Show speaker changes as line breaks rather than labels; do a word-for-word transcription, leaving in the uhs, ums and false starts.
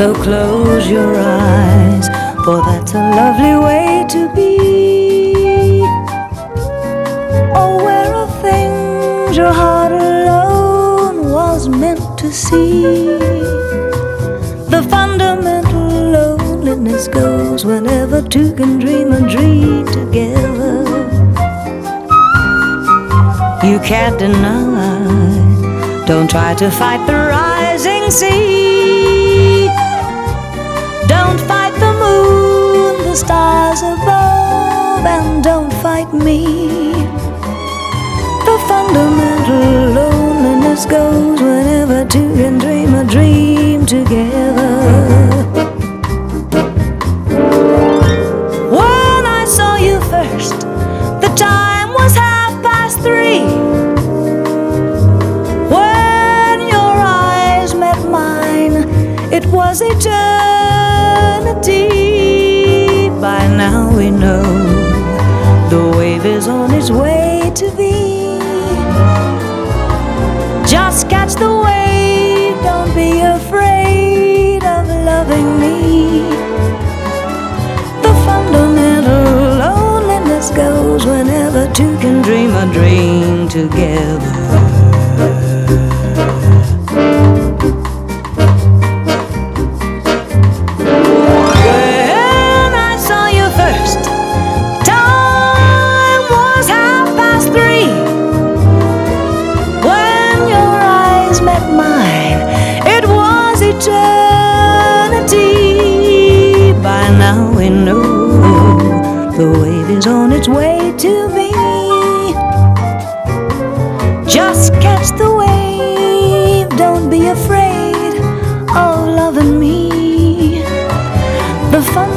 So close your eyes, for that's a lovely way to be. Oh, where are things your heart alone was meant to see. The fundamental loneliness goes whenever two can dream a dream together. You can't deny, don't try to fight the rising sea. Don't fight the moon, the stars above, and don't fight me. The fundamental loneliness goes whenever two can dream a dream together. When I saw you first, the time was half past three. When your eyes met mine, it was eternity. By now we know the wave is on its way to be. Just catch the wave, don't be afraid of loving me. The fundamental loneliness goes whenever two can dream a dream together. Eternity. By now we know the wave is on its way to me. Just catch the wave, don't be afraid of loving me. The fun